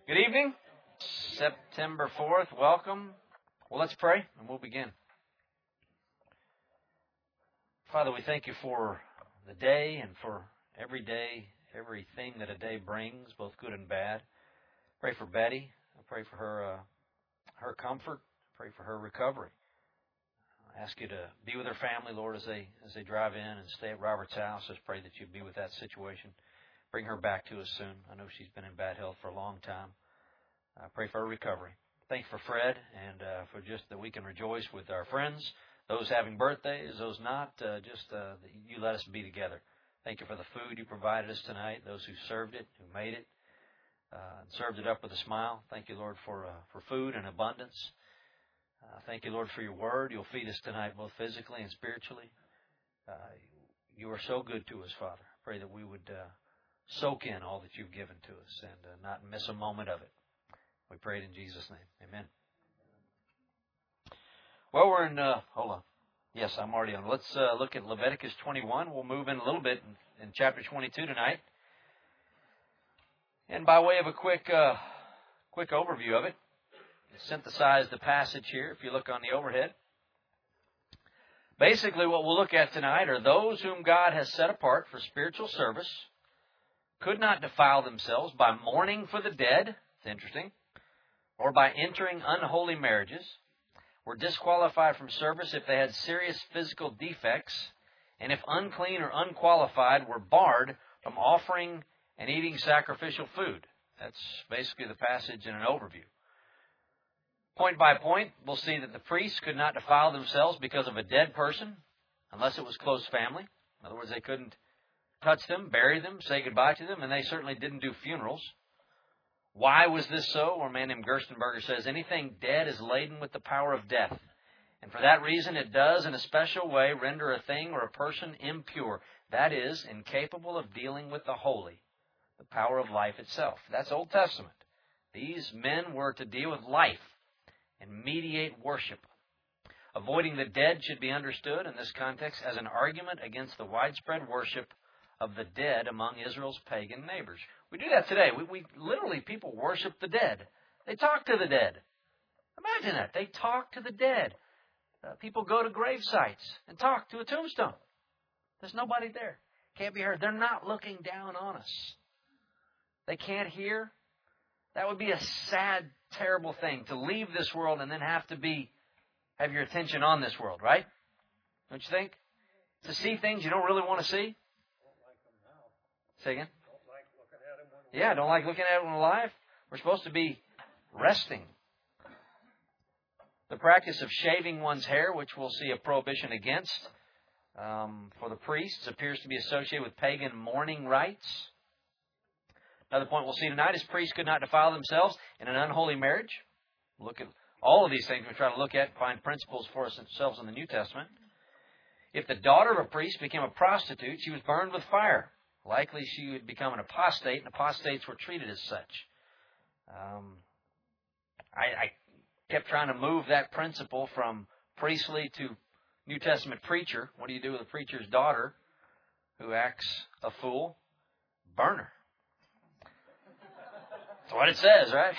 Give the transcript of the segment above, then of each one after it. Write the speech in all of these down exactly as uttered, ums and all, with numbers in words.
Good evening. September fourth, welcome. Well, let's pray and we'll begin. Father, we thank you for the day and for every day, everything that a day brings, both good and bad. Pray for Betty. I pray for her uh, her comfort. Pray for her recovery. I ask you to be with her family, Lord, as they as they drive in and stay at Robert's house. Just pray that you be with that situation. Bring her back to us soon. I know she's been in bad health for a long time. I pray for her recovery. Thank you for Fred and uh, for just that we can rejoice with our friends, those having birthdays, those not. Uh, just uh, that you let us be together. Thank you for the food you provided us tonight, those who served it, who made it, uh, and served it up with a smile. Thank you, Lord, for uh, for food and abundance. Uh, thank you, Lord, for your word. You'll feed us tonight both physically and spiritually. Uh, you are so good to us, Father. I pray that we would uh, soak in all that you've given to us and uh, not miss a moment of it. We pray it in Jesus' name. Amen. Well, we're in, uh, hold on. Yes, I'm already on. Let's uh, look at Leviticus twenty-one. We'll move in a little bit in, in chapter twenty-two tonight. And by way of a quick, uh, quick overview of it, synthesize the passage here if you look on the overhead. Basically, what we'll look at tonight are those whom God has set apart for spiritual service could not defile themselves by mourning for the dead. It's interesting. Or by entering unholy marriages, were disqualified from service if they had serious physical defects, and if unclean or unqualified, were barred from offering and eating sacrificial food. That's basically the passage in an overview. Point by point, we'll see that the priests could not defile themselves because of a dead person, unless it was close family. In other words, they couldn't touch them, bury them, say goodbye to them, and they certainly didn't do funerals. Why was this so? Or a man named Gerstenberger says, anything dead is laden with the power of death. And for that reason, it does in a special way render a thing or a person impure. That is, incapable of dealing with the holy, the power of life itself. That's Old Testament. These men were to deal with life and mediate worship. Avoiding the dead should be understood in this context as an argument against the widespread worship of the dead among Israel's pagan neighbors. We do that today. We, we literally, people worship the dead. They talk to the dead. Imagine that. They talk to the dead. Uh, people go to grave sites and talk to a tombstone. There's nobody there. Can't be heard. They're not looking down on us. They can't hear. That would be a sad, terrible thing to leave this world and then have to be, have your attention on this world, right? Don't you think? To see things you don't really want to see. Say again? Yeah, don't like looking at it when alive. We're supposed to be resting. The practice of shaving one's hair, which we'll see a prohibition against um, for the priests, appears to be associated with pagan mourning rites. Another point we'll see tonight is priests could not defile themselves in an unholy marriage. Look at all of these things we try to look at and find principles for ourselves in the New Testament. If the daughter of a priest became a prostitute, she was burned with fire. Likely she would become an apostate, and apostates were treated as such. Um, I, I kept trying to move that principle from priestly to New Testament preacher. What do you do with a preacher's daughter who acts a fool? Burn her. That's what it says, right?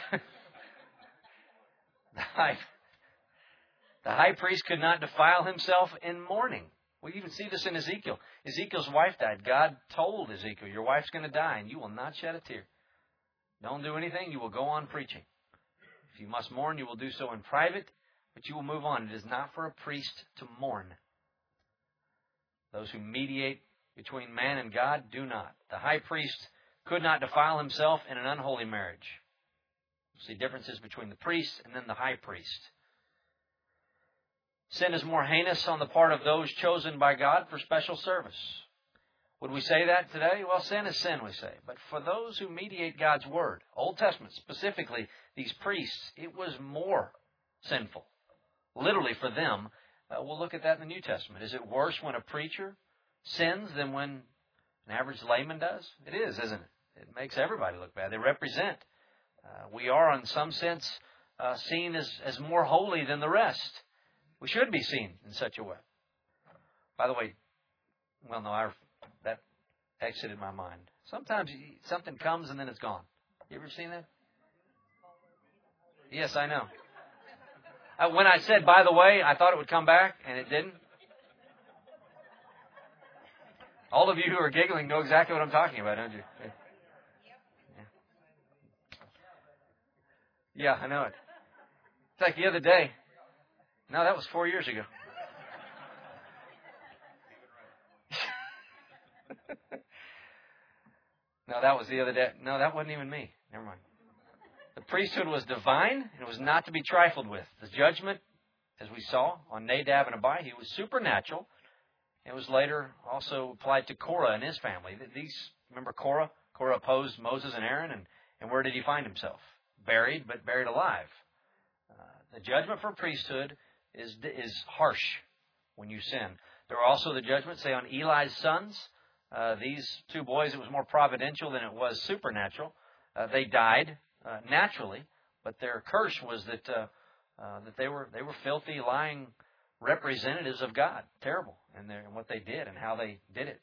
the, high, the high priest could not defile himself in mourning. We even see this in Ezekiel. Ezekiel's wife died. God told Ezekiel, your wife's going to die and you will not shed a tear. Don't do anything. You will go on preaching. If you must mourn, you will do so in private, but you will move on. It is not for a priest to mourn. Those who mediate between man and God do not. The high priest could not defile himself in an unholy marriage. You see differences between the priest and then the high priest. Sin is more heinous on the part of those chosen by God for special service. Would we say that today? Well, sin is sin, we say. But for those who mediate God's Word, Old Testament specifically, these priests, it was more sinful. Literally for them. Uh, we'll look at that in the New Testament. Is it worse when a preacher sins than when an average layman does? It is, isn't it? It makes everybody look bad. They represent. Uh, we are, in some sense, uh, seen as, as more holy than the rest. We should be seen in such a way. By the way, well, no, I, that exited my mind. Sometimes something comes and then it's gone. You ever seen that? Yes, I know. Uh, when I said, by the way, I thought it would come back, and it didn't. All of you who are giggling know exactly what I'm talking about, don't you? Yeah, yeah I know it. It's like the other day. No, that was four years ago. No, that was the other day. No, that wasn't even me. Never mind. The priesthood was divine, and it was not to be trifled with. The judgment, as we saw on Nadab and Abihu, was supernatural. It was later also applied to Korah and his family. These, remember Korah? Korah opposed Moses and Aaron, and, and where did he find himself? Buried, but buried alive. Uh, the judgment for priesthood is is harsh when you sin. There are also the judgments, say, on Eli's sons. Uh, these two boys, it was more providential than it was supernatural. Uh, they died uh, naturally, but their curse was that uh, uh, that they were they were filthy, lying representatives of God. Terrible in their in what they did and how they did it.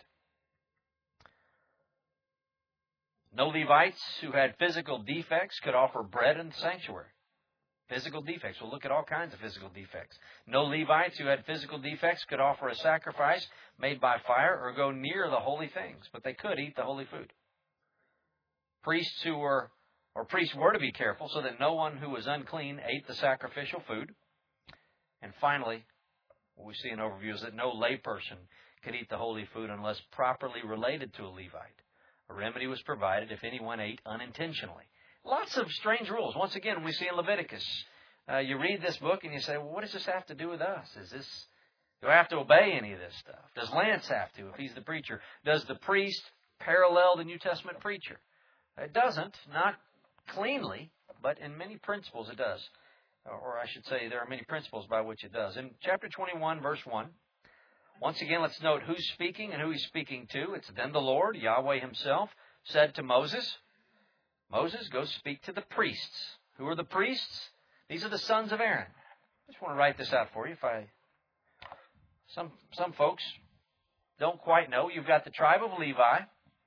No Levites who had physical defects could offer bread in the sanctuary. Physical defects. We'll look at all kinds of physical defects. No Levites who had physical defects could offer a sacrifice made by fire or go near the holy things, but they could eat the holy food. Priests who were, or priests were to be careful so that no one who was unclean ate the sacrificial food. And finally, what we see in overview is that no layperson could eat the holy food unless properly related to a Levite. A remedy was provided if anyone ate unintentionally. Lots of strange rules. Once again, we see in Leviticus. Uh, you read this book and you say, well, what does this have to do with us? Is this, do I have to obey any of this stuff? Does Lance have to if he's the preacher? Does the priest parallel the New Testament preacher? It doesn't, not cleanly, but in many principles it does. Or I should say there are many principles by which it does. In chapter twenty-one, verse one, once again, let's note who's speaking and who he's speaking to. It's then the Lord, Yahweh himself, said to Moses, Moses, go speak to the priests. Who are the priests? These are the sons of Aaron. I just want to write this out for you. If I, some some folks don't quite know. You've got the tribe of Levi,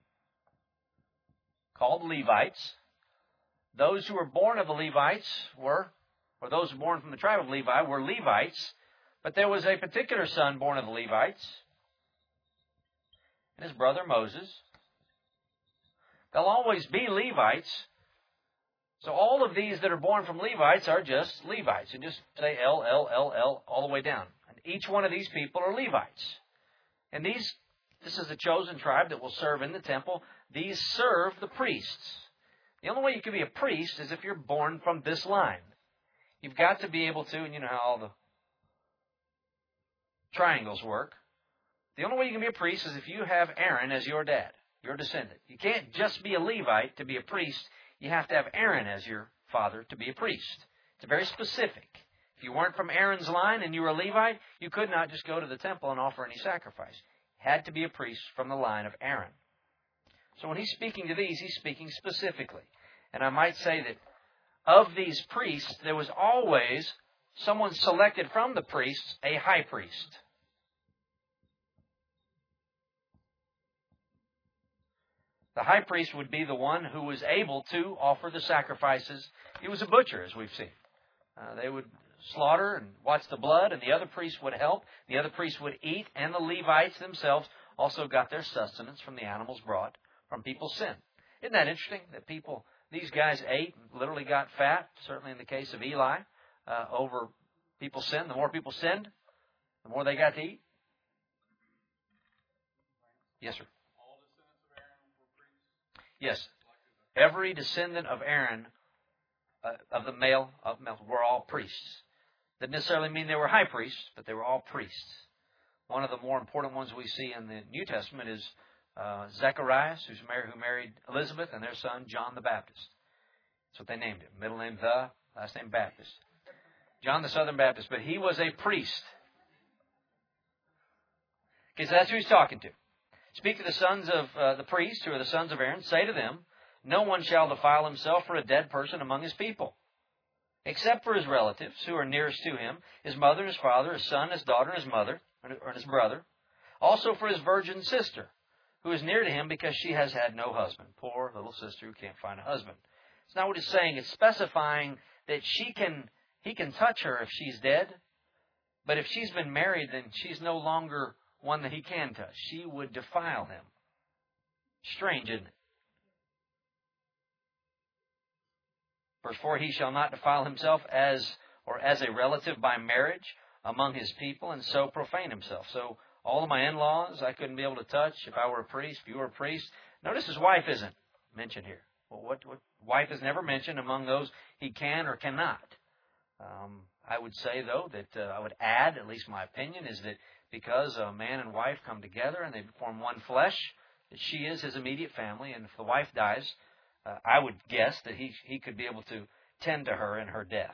called Levites. Those who were born of the Levites were, or those born from the tribe of Levi were Levites. But there was a particular son born of the Levites, and his brother Moses. They'll always be Levites. So all of these that are born from Levites are just Levites. And just say L, L, L, L, all the way down. And each one of these people are Levites. And these, this is the chosen tribe that will serve in the temple. These serve the priests. The only way you can be a priest is if you're born from this line. You've got to be able to, and you know how all the triangles work. The only way you can be a priest is if you have Aaron as your dad, your descendant. You can't just be a Levite to be a priest. You have to have Aaron as your father to be a priest. It's very specific. If you weren't from Aaron's line and you were a Levite, you could not just go to the temple and offer any sacrifice. You had to be a priest from the line of Aaron. So when he's speaking to these, he's speaking specifically. And I might say that of these priests, there was always someone selected from the priests, a high priest. The high priest would be the one who was able to offer the sacrifices. He was a butcher, as we've seen. Uh, they would slaughter and watch the blood, and the other priests would help. The other priests would eat, and the Levites themselves also got their sustenance from the animals brought from people's sin. Isn't that interesting that people, these guys ate and literally got fat, certainly in the case of Eli, uh, over people's sin. The more people sinned, the more they got to eat. Yes, sir. Yes, every descendant of Aaron, uh, of the male, of male, were all priests. Didn't necessarily mean they were high priests, but they were all priests. One of the more important ones we see in the New Testament is uh, Zacharias, who's married, who married Elizabeth, and their son John the Baptist. That's what they named him. Middle name the, last name Baptist. John the Southern Baptist, but he was a priest. Okay, so that's who he's talking to. Speak to the sons of uh, the priests, who are the sons of Aaron. Say to them, no one shall defile himself for a dead person among his people, except for his relatives who are nearest to him, his mother, his father, his son, his daughter, his mother, or his brother. Also for his virgin sister, who is near to him because she has had no husband. Poor little sister who can't find a husband. It's not what it's saying. It's specifying that she can, he can touch her if she's dead, but if she's been married, then she's no longer one that he can touch. She would defile him. Strange, isn't it? Verse four, he shall not defile himself as or as a relative by marriage among his people, and so profane himself. So all of my in-laws I couldn't be able to touch if I were a priest, if you were a priest. Notice his wife isn't mentioned here. Well, what, what wife is never mentioned among those he can or cannot. Um, I would say, though, that uh, I would add, at least my opinion, is that because a man and wife come together and they form one flesh, that she is his immediate family, and if the wife dies, uh, I would guess that he he could be able to tend to her in her death.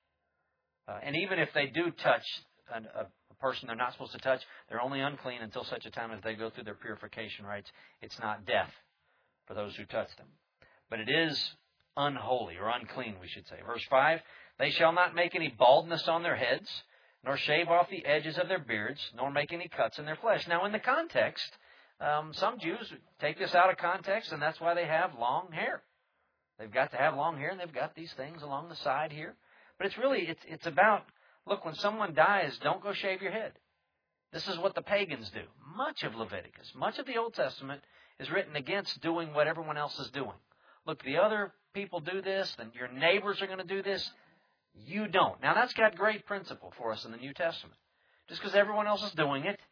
Uh, and even if they do touch a, a person they're not supposed to touch, they're only unclean until such a time as they go through their purification rites. It's not death for those who touch them. But it is unholy, or unclean, we should say. Verse five, they shall not make any baldness on their heads, nor shave off the edges of their beards, nor make any cuts in their flesh. Now, in the context, um, some Jews take this out of context, and that's why they have long hair. They've got to have long hair, and they've got these things along the side here. But it's really, it's, it's about, look, when someone dies, don't go shave your head. This is what the pagans do. Much of Leviticus, much of the Old Testament is written against doing what everyone else is doing. Look, the other people do this, then your neighbors are going to do this. You don't. Now, that's got great principle for us in the New Testament. Just because everyone else is doing it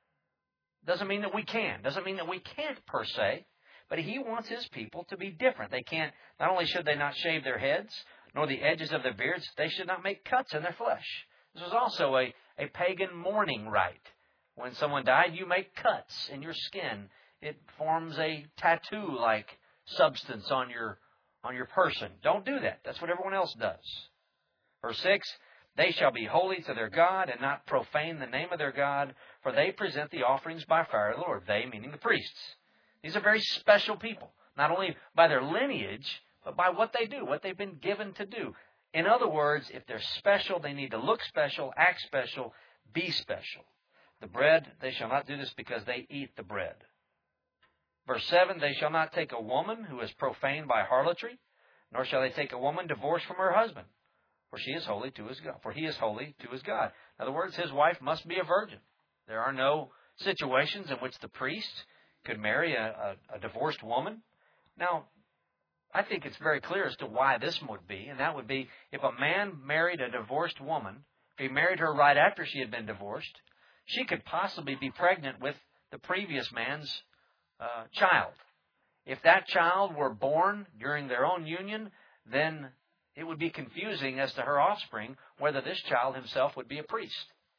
doesn't mean that we can. Doesn't mean that we can't, per se. But he wants his people to be different. They can't, not only should they not shave their heads, nor the edges of their beards, they should not make cuts in their flesh. This was also a, a pagan mourning rite. When someone died, you make cuts in your skin. It forms a tattoo-like substance on your on your person. Don't do that. That's what everyone else does. Verse six, they shall be holy to their God and not profane the name of their God, for they present the offerings by fire to the Lord. They, meaning the priests. These are very special people, not only by their lineage, but by what they do, what they've been given to do. In other words, if they're special, they need to look special, act special, be special. The bread, they shall not do this because they eat the bread. Verse seven, they shall not take a woman who is profaned by harlotry, nor shall they take a woman divorced from her husband, for she is holy to his God. For he is holy to his God. In other words, his wife must be a virgin. There are no situations in which the priest could marry a, a, a divorced woman. Now, I think it's very clear as to why this would be, and that would be if a man married a divorced woman, if he married her right after she had been divorced, she could possibly be pregnant with the previous man's uh, child. If that child were born during their own union, then it would be confusing as to her offspring whether this child himself would be a priest.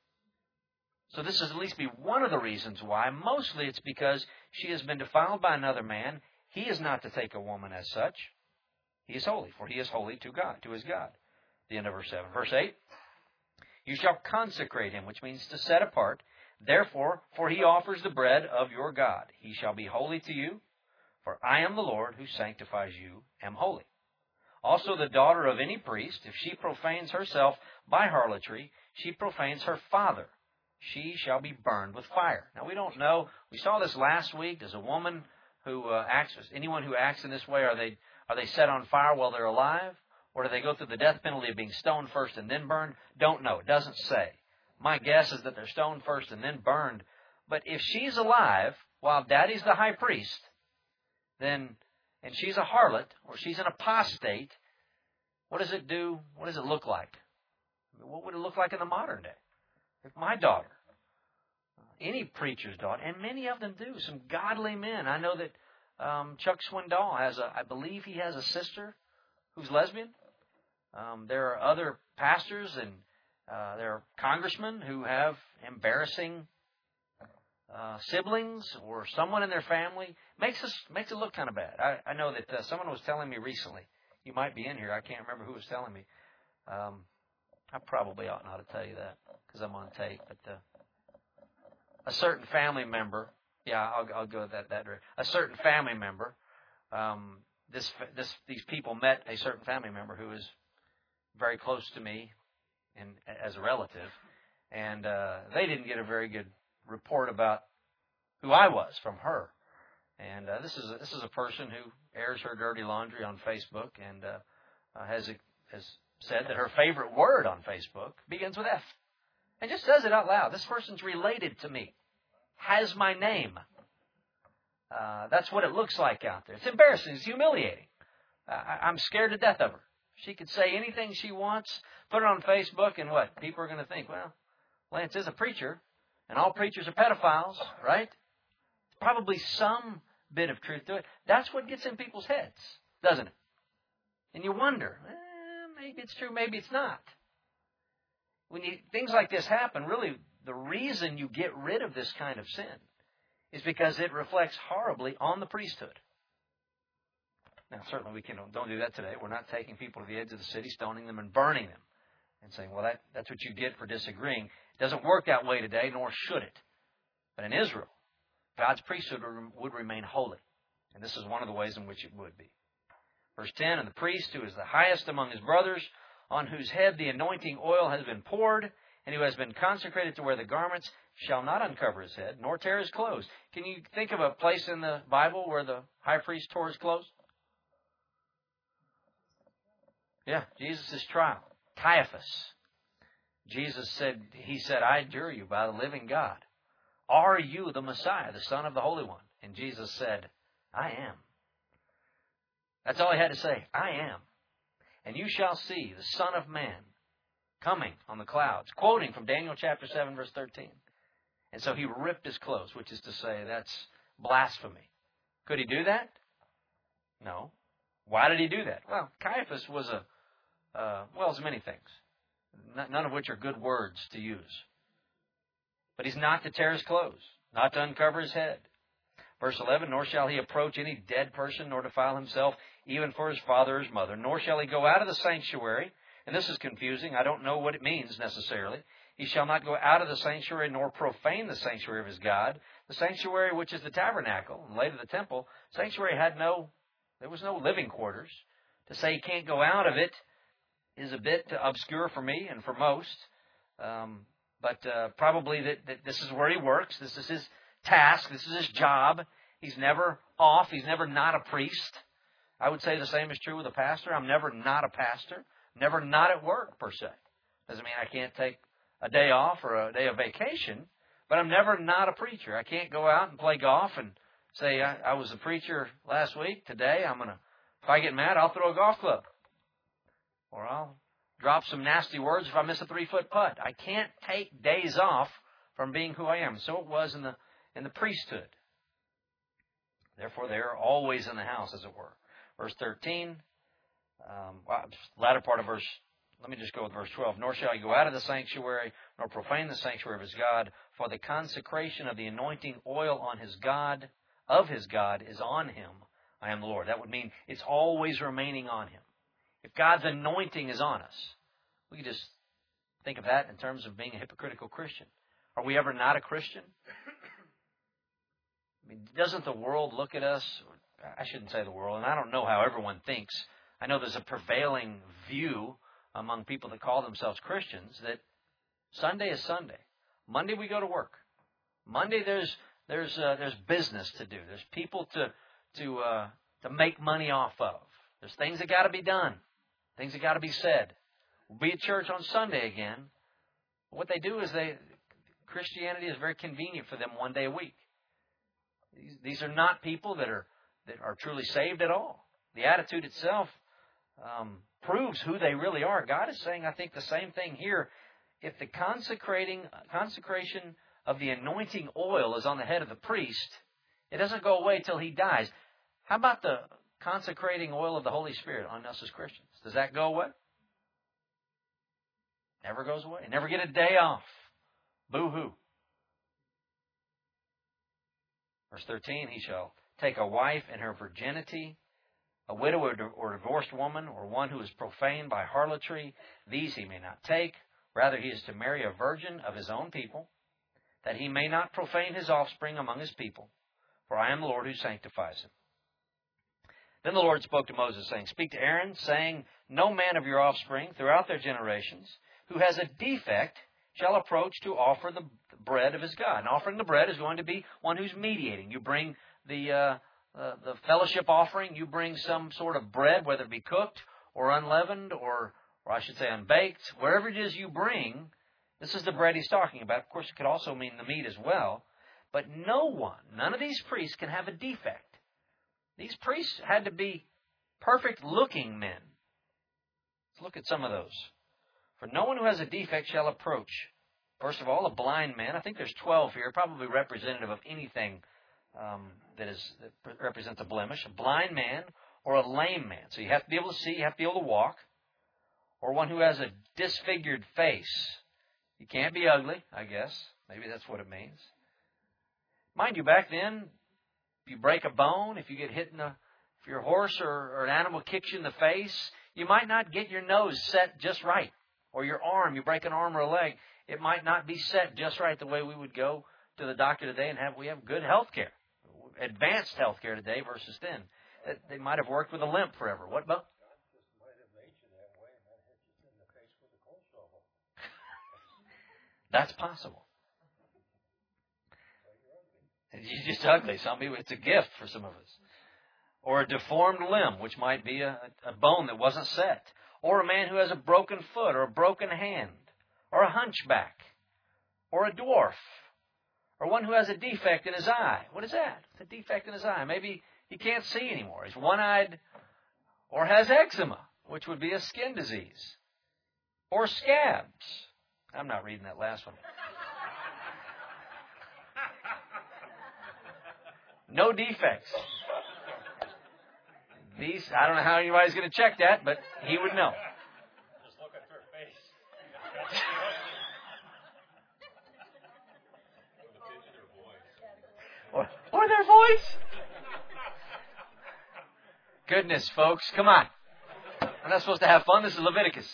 So this is at least be one of the reasons why. Mostly it's because she has been defiled by another man. He is not to take a woman as such. He is holy, for he is holy to God, to his God. The end of verse seven. Verse eight, you shall consecrate him, which means to set apart. Therefore, for he offers the bread of your God. He shall be holy to you, for I am the Lord who sanctifies you, am holy. Also the daughter of any priest, if she profanes herself by harlotry, she profanes her father. She shall be burned with fire. Now we don't know. We saw this last week. Does a woman who uh, acts, anyone who acts in this way, are they are they set on fire while they're alive? Or do they go through the death penalty of being stoned first and then burned? Don't know. It doesn't say. My guess is that they're stoned first and then burned. But if she's alive while Daddy's the high priest, then, and she's a harlot, or she's an apostate, what does it do? What does it look like? What would it look like in the modern day? If my daughter, any preacher's daughter, and many of them do, some godly men. I know that um, Chuck Swindoll has a, I believe he has a sister who's lesbian. Um, there are other pastors and uh, there are congressmen who have embarrassing uh, siblings or someone in their family. Makes us makes it look kind of bad. I, I know that uh, someone was telling me recently. You might be in here. I can't remember who was telling me. Um, I probably ought not to tell you that because I'm on tape. But uh, a certain family member, yeah, I'll, I'll go that that direction. A certain family member. Um, this this these people met a certain family member who is very close to me, and as a relative, and uh, they didn't get a very good report about who I was from her. And uh, this is a, this is a person who airs her dirty laundry on Facebook and uh, uh, has has said that her favorite word on Facebook begins with F. And just says it out loud. This person's related to me. Has my name. Uh, that's what it looks like out there. It's embarrassing. It's humiliating. Uh, I, I'm scared to death of her. She could say anything she wants, put it on Facebook, and what? People are going to think, well, Lance is a preacher, and all preachers are pedophiles, right? Probably some bit of truth to it. That's what gets in people's heads, doesn't it? And you wonder, eh, maybe it's true, maybe it's not. When you, things like this happen, really, the reason you get rid of this kind of sin is because it reflects horribly on the priesthood. Now, certainly we can, don't do that today. We're not taking people to the edge of the city, stoning them and burning them and saying, well, that, that's what you get for disagreeing. It doesn't work that way today, nor should it. But in Israel, God's priesthood would remain holy. And this is one of the ways in which it would be. Verse ten, and the priest who is the highest among his brothers, on whose head the anointing oil has been poured, and who has been consecrated to wear the garments, shall not uncover his head, nor tear his clothes. Can you think of a place in the Bible where the high priest tore his clothes? Yeah, Jesus' trial. Caiaphas. Jesus said, he said, I adjure you by the living God. Are you the Messiah, the Son of the Holy One? And Jesus said, I am. That's all he had to say. I am. And you shall see the Son of Man coming on the clouds. Quoting from Daniel chapter seven, verse thirteen. And so he ripped his clothes, which is to say that's blasphemy. Could he do that? No. Why did he do that? Well, Caiaphas was a, uh, well, it's many things. None of which are good words to use. But he's not to tear his clothes, not to uncover his head. Verse eleven, nor shall he approach any dead person, nor defile himself, even for his father or his mother, nor shall he go out of the sanctuary. And this is confusing. I don't know what it means necessarily. He shall not go out of the sanctuary, nor profane the sanctuary of his God. The sanctuary, which is the tabernacle, and later the temple, sanctuary had no, there was no living quarters. To say he can't go out of it is a bit obscure for me and for most. Um, but uh, probably that, that this is where he works. This is his task. This is his job. He's never off. He's never not a priest. I would say the same is true with a pastor. I'm never not a pastor. Never not at work, per se. Doesn't mean I can't take a day off or a day of vacation, but I'm never not a preacher. I can't go out and play golf and say, I, I was a preacher last week. Today, I'm going to, if I get mad, I'll throw a golf club. Or I'll drop some nasty words if I miss a three-foot putt. I can't take days off from being who I am. So it was in the in the priesthood. Therefore, they are always in the house, as it were. Verse thirteen, um, well, latter part of verse, let me just go with verse twelve. Nor shall he go out of the sanctuary, nor profane the sanctuary of his God, for the consecration of the anointing oil on his God, of his God, is on him. I am the Lord. That would mean it's always remaining on him. If God's anointing is on us, we can just think of that in terms of being a hypocritical Christian. Are we ever not a Christian? I mean, doesn't the world look at us? I shouldn't say the world, and I don't know how everyone thinks. I know there's a prevailing view among people that call themselves Christians that Sunday is Sunday. Monday we go to work. Monday there's there's uh, there's business to do. There's people to to uh, to make money off of. There's things that got to be done. Things that got to be said. We'll be at church on Sunday again. What they do is they Christianity is very convenient for them one day a week. These, these are not people that are that are truly saved at all. The attitude itself um, proves who they really are. God is saying, I think, the same thing here. If the consecrating consecration of the anointing oil is on the head of the priest, it doesn't go away till he dies. How about the consecrating oil of the Holy Spirit on us as Christians? Does that go away? Never goes away. Never get a day off. Boo-hoo. Verse thirteen, he shall take a wife in her virginity, a widow or divorced woman, or one who is profaned by harlotry. These he may not take. Rather, he is to marry a virgin of his own people, that he may not profane his offspring among his people. For I am the Lord who sanctifies him. Then the Lord spoke to Moses, saying, Speak to Aaron, saying, No man of your offspring throughout their generations who has a defect shall approach to offer the bread of his God. And offering the bread is going to be one who's mediating. You bring the uh, uh, the fellowship offering. You bring some sort of bread, whether it be cooked or unleavened or or I should say unbaked, wherever it is you bring, this is the bread he's talking about. Of course, it could also mean the meat as well. But no one, none of these priests can have a defect. These priests had to be perfect-looking men. Let's look at some of those. For no one who has a defect shall approach. First of all, a blind man. I think there's twelve here, probably representative of anything um, that is that represents a blemish. A blind man or a lame man. So you have to be able to see, you have to be able to walk. Or one who has a disfigured face. You can't be ugly, I guess. Maybe that's what it means. Mind you, back then, if you break a bone, if you get hit in the, if your horse or, or an animal kicks you in the face, you might not get your nose set just right. Or your arm, you break an arm or a leg, it might not be set just right the way we would go to the doctor today and have, we have good health care. Advanced health care today versus then. They might have worked with a limp forever. What about? That's possible. You're just ugly. Some people, it's a gift for some of us. Or a deformed limb, which might be a, a bone that wasn't set. Or a man who has a broken foot or a broken hand. Or a hunchback. Or a dwarf. Or one who has a defect in his eye. What is that? A defect in his eye. Maybe he can't see anymore. He's one-eyed. Or has eczema, which would be a skin disease. Or scabs. I'm not reading that last one. No defects. These, I don't know how anybody's going to check that, but he would know. Just look at their face. or, or their voice. Goodness, folks, come on. We're not supposed to have fun. This is Leviticus.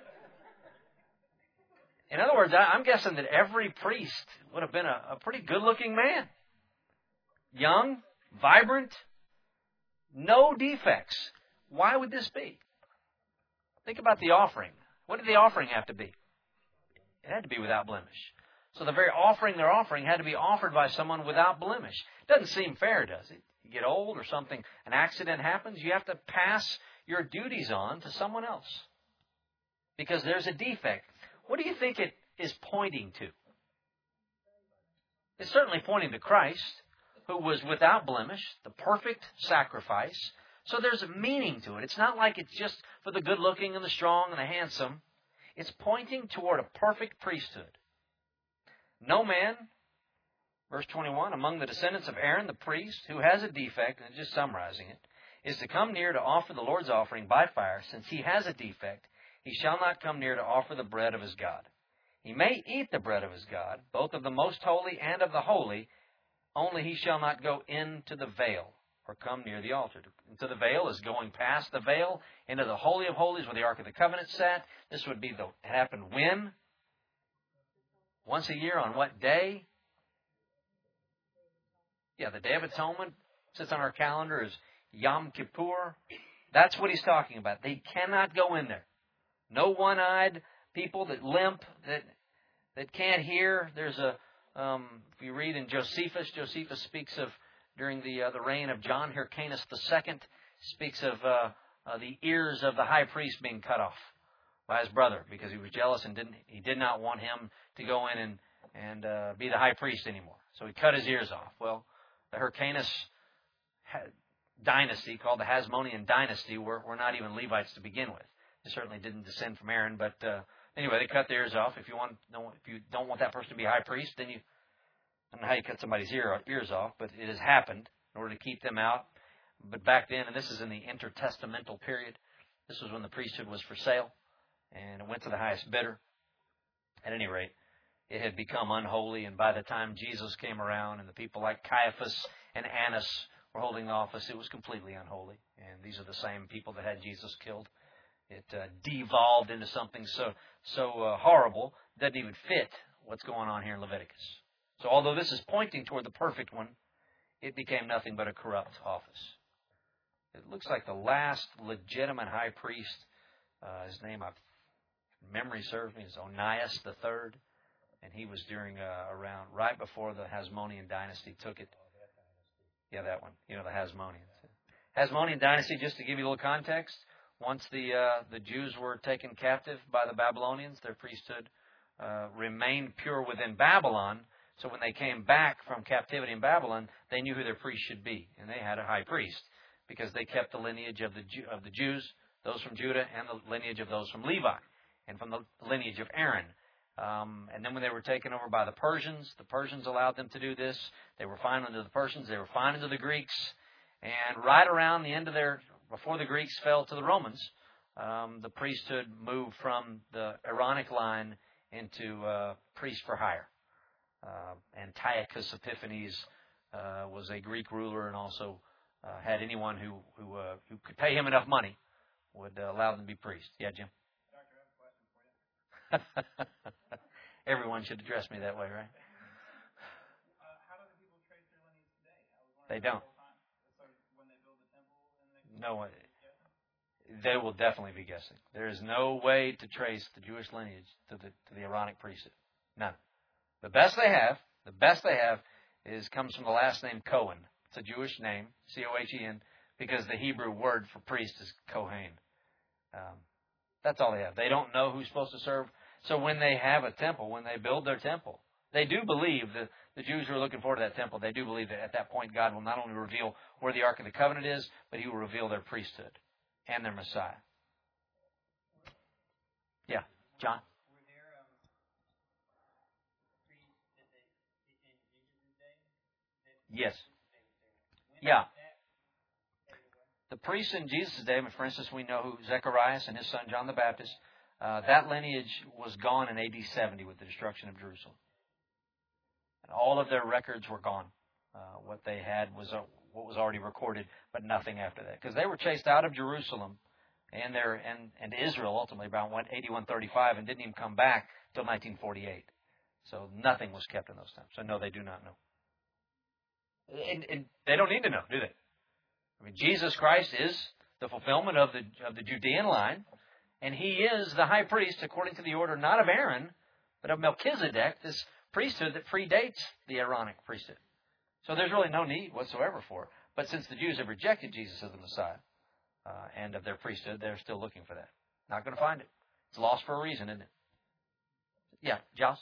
In other words, I'm guessing that every priest would have been a, a pretty good-looking man. Young, vibrant, no defects. Why would this be? Think about the offering. What did the offering have to be? It had to be without blemish. So the very offering they're offering had to be offered by someone without blemish. Doesn't seem fair, does it? You get old or something, an accident happens, you have to pass your duties on to someone else. Because there's a defect. What do you think it is pointing to? It's certainly pointing to Christ, who was without blemish, the perfect sacrifice. So there's a meaning to it. It's not like it's just for the good-looking and the strong and the handsome. It's pointing toward a perfect priesthood. No man, verse twenty-one, among the descendants of Aaron, the priest, who has a defect, and just summarizing it, is to come near to offer the Lord's offering by fire. Since he has a defect, he shall not come near to offer the bread of his God. He may eat the bread of his God, both of the most holy and of the holy, only he shall not go into the veil or come near the altar. Into the veil is going past the veil into the Holy of Holies where the Ark of the Covenant sat. This would be the happened when? Once a year on what day? Yeah, the Day of Atonement sits on our calendar as Yom Kippur. That's what he's talking about. They cannot go in there. No one-eyed people that limp, that that can't hear. There's a Um, if you read in Josephus, Josephus speaks of, during the uh, the reign of John Hyrcanus the Second, speaks of uh, uh, the ears of the high priest being cut off by his brother because he was jealous and didn't he did not want him to go in and and uh, be the high priest anymore. So he cut his ears off. Well, the Hyrcanus dynasty, called the Hasmonean dynasty, were, were not even Levites to begin with. They certainly didn't descend from Aaron, but uh, anyway, they cut their ears off. If you want, if you don't want that person to be high priest, then you, I don't know how you cut somebody's ear, ears off, but it has happened in order to keep them out. But back then, and this is in the intertestamental period, this was when the priesthood was for sale, and it went to the highest bidder. At any rate, it had become unholy, and by the time Jesus came around and the people like Caiaphas and Annas were holding the office, it was completely unholy. And these are the same people that had Jesus killed. It uh, devolved into something so so uh, horrible that doesn't even fit what's going on here in Leviticus. So although this is pointing toward the perfect one, it became nothing but a corrupt office. It looks like the last legitimate high priest, uh, his name, I've, memory serves me, is Onias the Third, and he was during uh, around right before the Hasmonean dynasty took it. Yeah, that one. You know, the Hasmoneans. Hasmonean dynasty, just to give you a little context, once the uh, the Jews were taken captive by the Babylonians, their priesthood uh, remained pure within Babylon. So when they came back from captivity in Babylon, they knew who their priest should be, and they had a high priest because they kept the lineage of the Jew, of the Jews, those from Judah, and the lineage of those from Levi, and from the lineage of Aaron. Um, and then when they were taken over by the Persians, the Persians allowed them to do this. They were fine under the Persians. They were fine under the Greeks. And right around the end of their, before the Greeks fell to the Romans, um, the priesthood moved from the Aaronic line into uh, priest for hire. Uh, Antiochus Epiphanes uh, was a Greek ruler and also uh, had anyone who who, uh, who could pay him enough money would uh, allow them to be priests. Yeah, Jim? Doctor, I have a question for you. Everyone should address me that way, right? Uh, how do the people trace their lineage today? I was They wondering don't. the whole time. So when they build the temple, and they No, they will definitely be guessing. There is no way to trace the Jewish lineage to the to the Aaronic priesthood. None. The best they have, the best they have, is comes from the last name Cohen. It's a Jewish name, C O H E N, because the Hebrew word for priest is Kohen. Um, that's all they have. They don't know who's supposed to serve. So when they have a temple, when they build their temple, they do believe that the Jews who are looking forward to that temple, they do believe that at that point God will not only reveal where the Ark of the Covenant is, but He will reveal their priesthood and their Messiah. Yeah, John? Were there um, priests that they, in Jesus' day? That Yes. they, they, when Yeah. did that fade away? The priests in Jesus' day, for instance, we know who Zechariah and his son John the Baptist, uh, that lineage was gone in A D seventy with the destruction of Jerusalem. And all of their records were gone. Uh, what they had was uh, what was already recorded, but nothing after that. Because they were chased out of Jerusalem and their and, and Israel ultimately about eighty-one thirty-five and didn't even come back until nineteen forty-eight. So nothing was kept in those times. So no, they do not know. And, and they don't need to know, do they? I mean, Jesus Christ is the fulfillment of the of the Judean line, and He is the high priest according to the order not of Aaron, but of Melchizedek, this priesthood that predates the Aaronic priesthood. So there's really no need whatsoever for it. But since the Jews have rejected Jesus as the Messiah uh, and of their priesthood, they're still looking for that. Not going to find it. It's lost for a reason, isn't it? Yeah, Josh?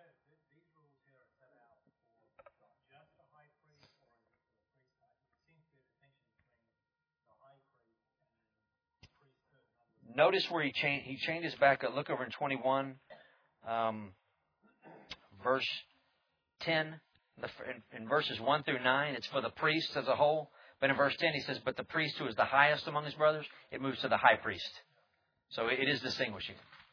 Notice where he changed. He changes back. Look over in twenty-one, um, verse ten. In, in verses one through nine, it's for the priests as a whole. But in verse ten, he says, "But the priest who is the highest among his brothers," it moves to the high priest. So it is distinguishing.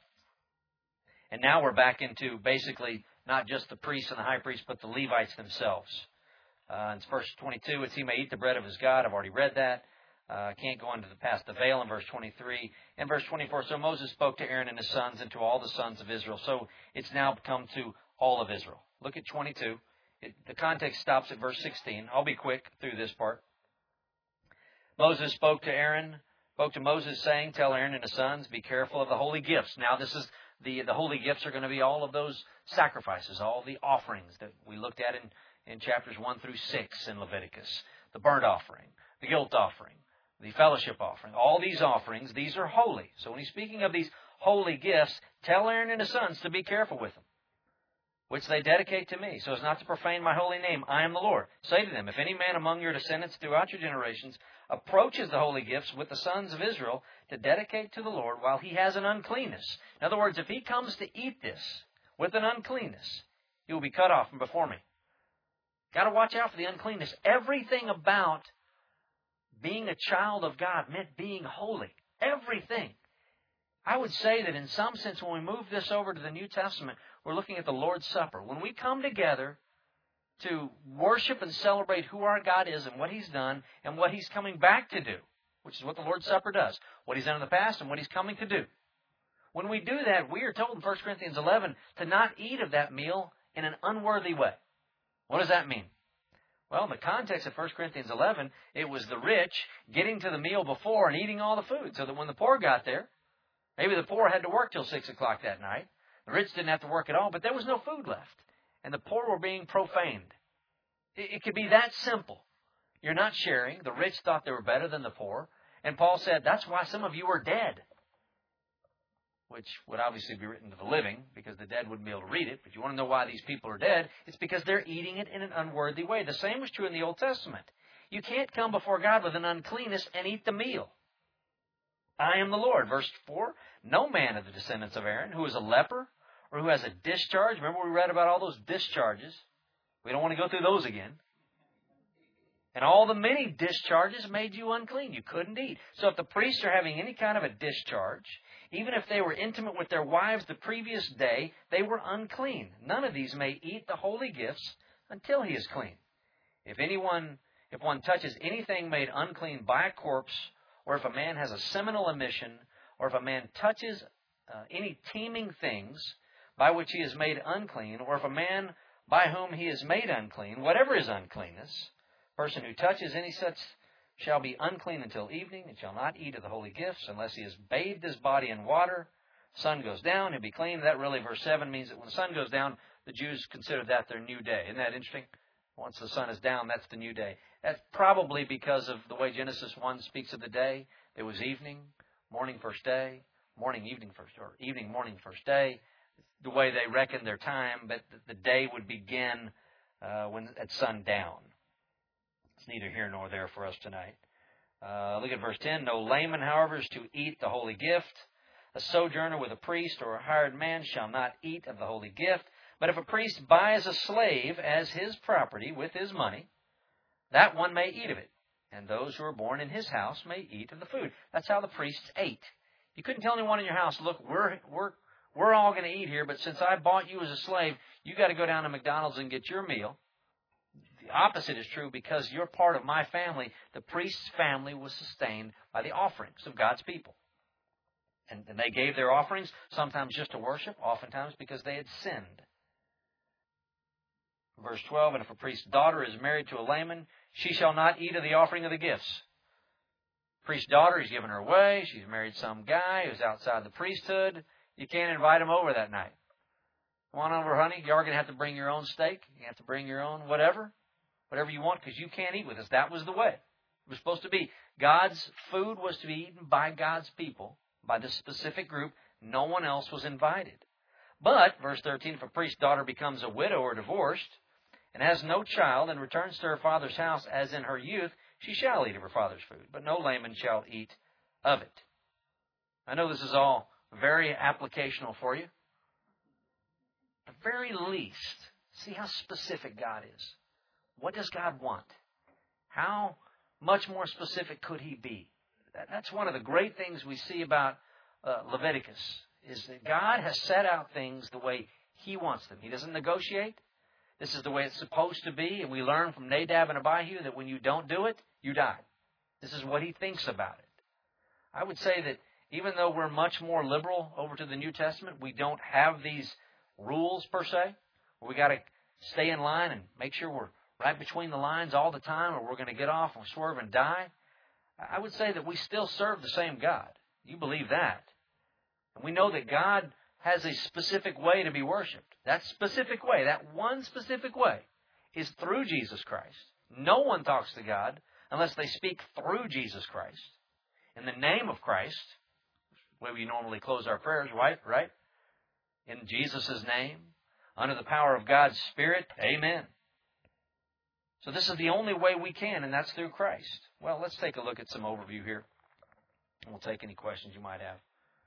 And now we're back into basically not just the priests and the high priest, but the Levites themselves. Uh, in verse twenty-two, it's he may eat the bread of his God. I've already read that. I uh, can't go on to the past the veil in verse twenty-three. In verse twenty-four, so Moses spoke to Aaron and his sons and to all the sons of Israel. So it's now come to all of Israel. Look at twenty-two. It, the context stops at verse sixteen. I'll be quick through this part. Moses spoke to Aaron, spoke to Moses saying, tell Aaron and his sons, be careful of the holy gifts. Now this is the, the holy gifts are going to be all of those sacrifices, all the offerings that we looked at in, in chapters one through six in Leviticus. The burnt offering, the guilt offering, the fellowship offering. All these offerings, these are holy. So when he's speaking of these holy gifts, tell Aaron and his sons to be careful with them, which they dedicate to me, so as not to profane my holy name. I am the Lord. Say to them, if any man among your descendants throughout your generations approaches the holy gifts with the sons of Israel to dedicate to the Lord while he has an uncleanness. In other words, if he comes to eat this with an uncleanness, he will be cut off from before me. Got to watch out for the uncleanness. Everything about being a child of God meant being holy. Everything. I would say that in some sense, when we move this over to the New Testament, we're looking at the Lord's Supper. When we come together to worship and celebrate who our God is and what He's done and what He's coming back to do, which is what the Lord's Supper does, what He's done in the past and what He's coming to do. When we do that, we are told in First Corinthians eleven to not eat of that meal in an unworthy way. What does that mean? Well, in the context of First Corinthians eleven, it was the rich getting to the meal before and eating all the food, so that when the poor got there, maybe the poor had to work till six o'clock that night. The rich didn't have to work at all, but there was no food left. And the poor were being profaned. It, it could be that simple. You're not sharing. The rich thought they were better than the poor. And Paul said, that's why some of you are dead. Which would obviously be written to the living, because the dead wouldn't be able to read it. But you want to know why these people are dead? It's because they're eating it in an unworthy way. The same was true in the Old Testament. You can't come before God with an uncleanness and eat the meal. I am the Lord. Verse four, no man of the descendants of Aaron who is a leper or who has a discharge. Remember we read about all those discharges. We don't want to go through those again. And all the many discharges made you unclean. You couldn't eat. So if the priests are having any kind of a discharge, even if they were intimate with their wives the previous day, they were unclean. None of these may eat the holy gifts until he is clean. If anyone, if one touches anything made unclean by a corpse, or if a man has a seminal emission, or if a man touches uh, any teeming things by which he is made unclean, or if a man by whom he is made unclean, whatever is uncleanness, person who touches any such shall be unclean until evening, and shall not eat of the holy gifts, unless he has bathed his body in water. Sun goes down, he'll be clean. That really, verse seven, means that when the sun goes down, the Jews consider that their new day. Isn't that interesting? Once the sun is down, that's the new day. That's probably because of the way Genesis one speaks of the day. There was evening, morning, first day, morning, evening, first, or evening, morning, first day. The way they reckon their time, but the day would begin uh, when at sundown. It's neither here nor there for us tonight. Uh, look at verse ten. No layman, however, is to eat the holy gift. A sojourner with a priest or a hired man shall not eat of the holy gift. But if a priest buys a slave as his property with his money, that one may eat of it. And those who are born in his house may eat of the food. That's how the priests ate. You couldn't tell anyone in your house, look, we're we're we're all going to eat here, but since I bought you as a slave, you got to go down to McDonald's and get your meal. The opposite is true. Because you're part of my family, the priest's family was sustained by the offerings of God's people. And, and they gave their offerings, sometimes just to worship, oftentimes because they had sinned. Verse twelve, and if a priest's daughter is married to a layman, she shall not eat of the offering of the gifts. Priest's daughter, he's given her away. She's married some guy who's outside the priesthood. You can't invite him over that night. Come on over, honey. You're going to have to bring your own steak. You have to bring your own whatever. Whatever you want, because you can't eat with us. That was the way. It was supposed to be. God's food was to be eaten by God's people, by this specific group. No one else was invited. But, verse thirteen, if a priest's daughter becomes a widow or divorced, and has no child, and returns to her father's house as in her youth, she shall eat of her father's food, but no layman shall eat of it. I know this is all very applicational for you. At the very least, see how specific God is. What does God want? How much more specific could He be? That's one of the great things we see about uh, Leviticus, is that God has set out things the way He wants them. He doesn't negotiate. This is the way it's supposed to be, and we learn from Nadab and Abihu that when you don't do it, you die. This is what He thinks about it. I would say that even though we're much more liberal over to the New Testament, we don't have these rules per se. We got to stay in line and make sure we're right between the lines all the time, or we're going to get off and swerve and die. I would say that we still serve the same God. You believe that. And we know that God has a specific way to be worshipped. That specific way, that one specific way, is through Jesus Christ. No one talks to God unless they speak through Jesus Christ. In the name of Christ, the way we normally close our prayers, right? Right? In Jesus' name, under the power of God's Spirit, amen. So this is the only way we can, and that's through Christ. Well, let's take a look at some overview here. And we'll take any questions you might have.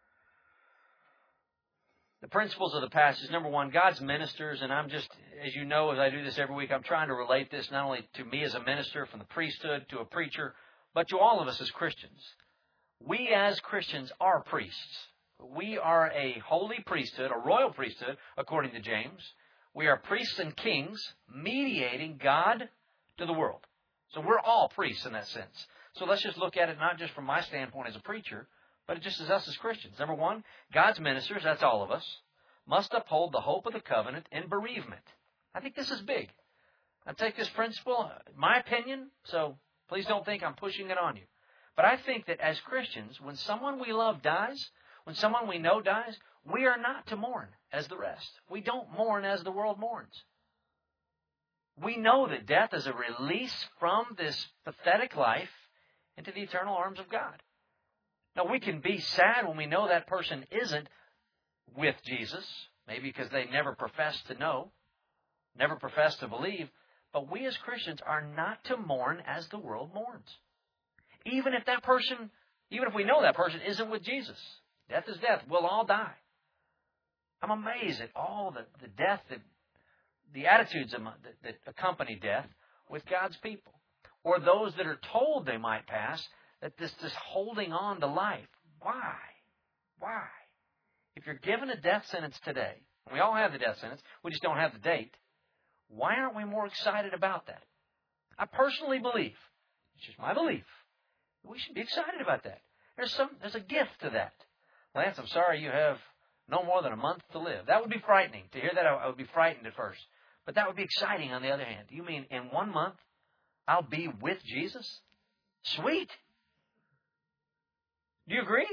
The principles of the passage. Number one, God's ministers, and I'm just, as you know, as I do this every week, I'm trying to relate this not only to me as a minister from the priesthood to a preacher, but to all of us as Christians. We as Christians are priests. We are a holy priesthood, a royal priesthood, according to James. We are priests and kings mediating God to the world. So we're all priests in that sense. So let's just look at it not just from my standpoint as a preacher, but just as us as Christians. Number one, God's ministers, that's all of us, must uphold the hope of the covenant in bereavement. I think this is big. I take this principle, my opinion, so please don't think I'm pushing it on you. But I think that as Christians, when someone we love dies, when someone we know dies, we are not to mourn as the rest. We don't mourn as the world mourns. We know that death is a release from this pathetic life into the eternal arms of God. Now, we can be sad when we know that person isn't with Jesus, maybe because they never profess to know, never profess to believe. But we as Christians are not to mourn as the world mourns. Even if that person, even if we know that person isn't with Jesus. Death is death. We'll all die. I'm amazed at all the, the death, that, the attitudes that, that accompany death with God's people. Or those that are told they might pass, that this, this holding on to life. Why? Why? If you're given a death sentence today, and we all have the death sentence, we just don't have the date, why aren't we more excited about that? I personally believe, it's just my belief, that we should be excited about that. There's some, there's a gift to that. Lance, I'm sorry you have no more than a month to live. That would be frightening. To hear that, I would be frightened at first. But that would be exciting on the other hand. You mean in one month, I'll be with Jesus? Sweet. Do you agree?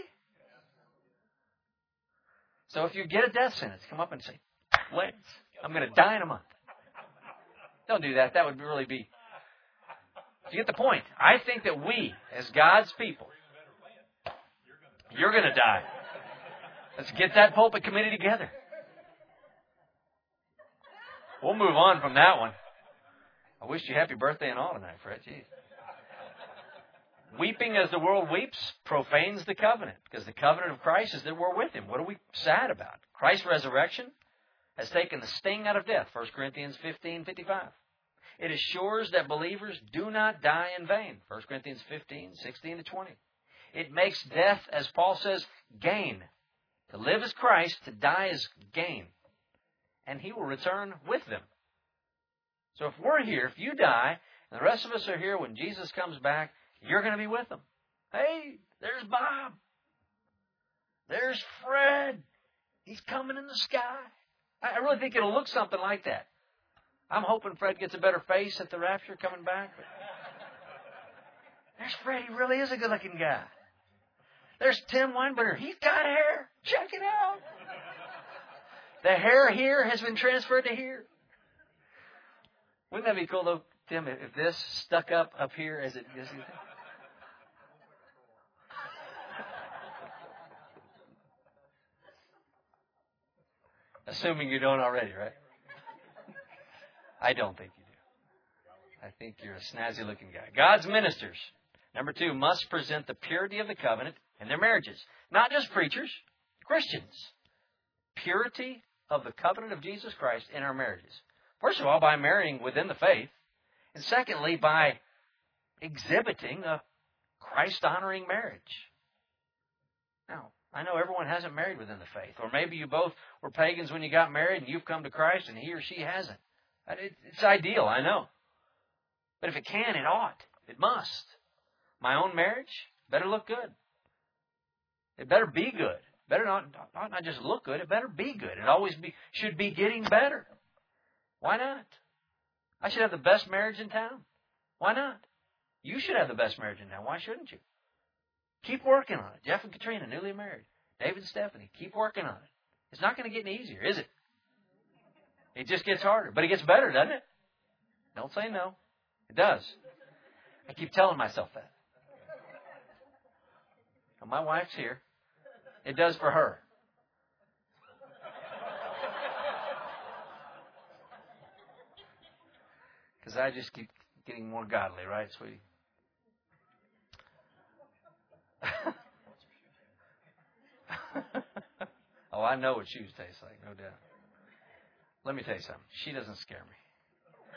So if you get a death sentence, come up and say, Lance, I'm going to die in a month. Don't do that. That would really be... You get the point. I think that we, as God's people, you're going to die. Let's get that pulpit committee together. We'll move on from that one. I wish you happy birthday and all tonight, Fred. Jeez. Weeping as the world weeps profanes the covenant, because the covenant of Christ is that we're with Him. What are we sad about? Christ's resurrection has taken the sting out of death, First Corinthians fifteen fifty-five. It assures that believers do not die in vain, First Corinthians fifteen sixteen to twenty. It makes death, as Paul says, gain. To live is Christ, to die is gain. And He will return with them. So if we're here, if you die, and the rest of us are here when Jesus comes back, you're going to be with Him. Hey, there's Bob. There's Fred. He's coming in the sky. I really think it'll look something like that. I'm hoping Fred gets a better face at the rapture coming back. But there's Fred. He really is a good-looking guy. There's Tim Weinberger. He's got hair. Check it out. The hair here has been transferred to here. Wouldn't that be cool, though, Tim, if this stuck up up here as it is? Assuming you don't already, right? I don't think you do. I think you're a snazzy-looking guy. God's ministers, number two, must present the purity of the covenant in their marriages. Not just preachers, Christians. Purity of the covenant of Jesus Christ in our marriages. First of all, by marrying within the faith. And secondly, by exhibiting a Christ-honoring marriage. Now, I know everyone hasn't married within the faith. Or maybe you both were pagans when you got married and you've come to Christ and he or she hasn't. It's ideal, I know. But if it can, it ought. It must. My own marriage better look good. It better be good. Better not, not, not just look good. It better be good. It always be should be getting better. Why not? I should have the best marriage in town. Why not? You should have the best marriage in town. Why shouldn't you? Keep working on it. Jeff and Katrina, newly married. David and Stephanie, keep working on it. It's not going to get any easier, is it? It just gets harder. But it gets better, doesn't it? Don't say no. It does. I keep telling myself that. Now, my wife's here. It does for her. Because I just keep getting more godly, right, sweetie? Oh, I know what shoes taste like, no doubt. Let me tell you something. She doesn't scare me.